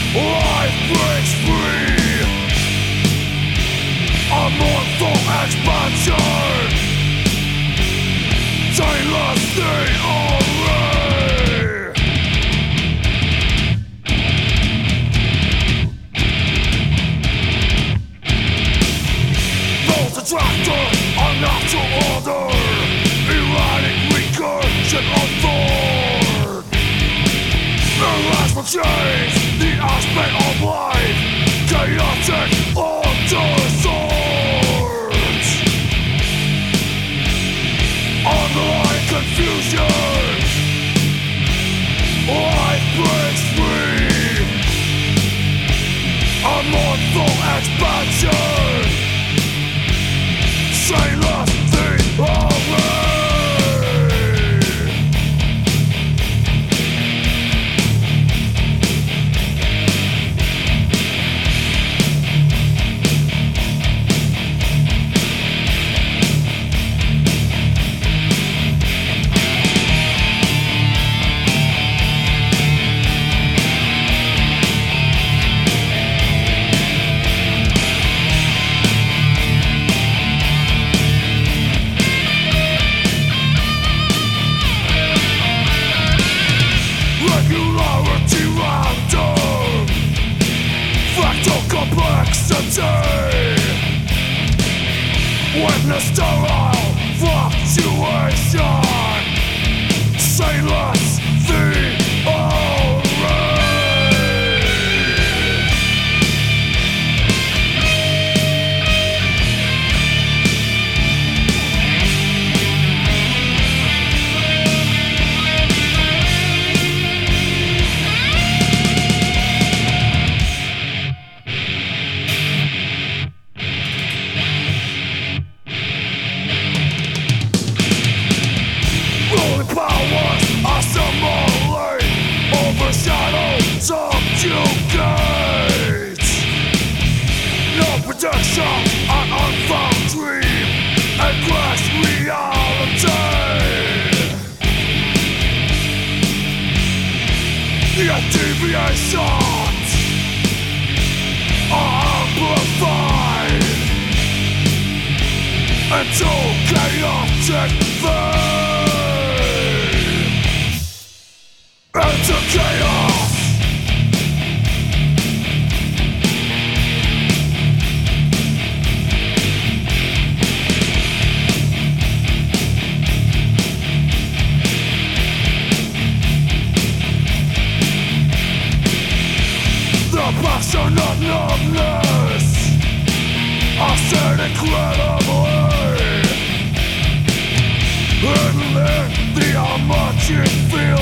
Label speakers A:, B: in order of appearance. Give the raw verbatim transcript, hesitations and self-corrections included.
A: Life breaks free. A mournful expansion. Tailors the array. Those attracted are natural order. Erratic recursion of thought. Their lives will change the aspect of life. Chaotic underswords. Underlying confusion. Life breaks free. A mournful expansion. Sailors the array. Regularity random. Fractal complexity. Witness sterile fluctuation. Sailors the array. Ruling powers assimilate, overshadow, subjugate. No protection, an unfound dream, and crash reality. The deviations are amplified into chaotic fate. Into chaos. The passion of numbness, I said incredibly. And then the unmatching feel.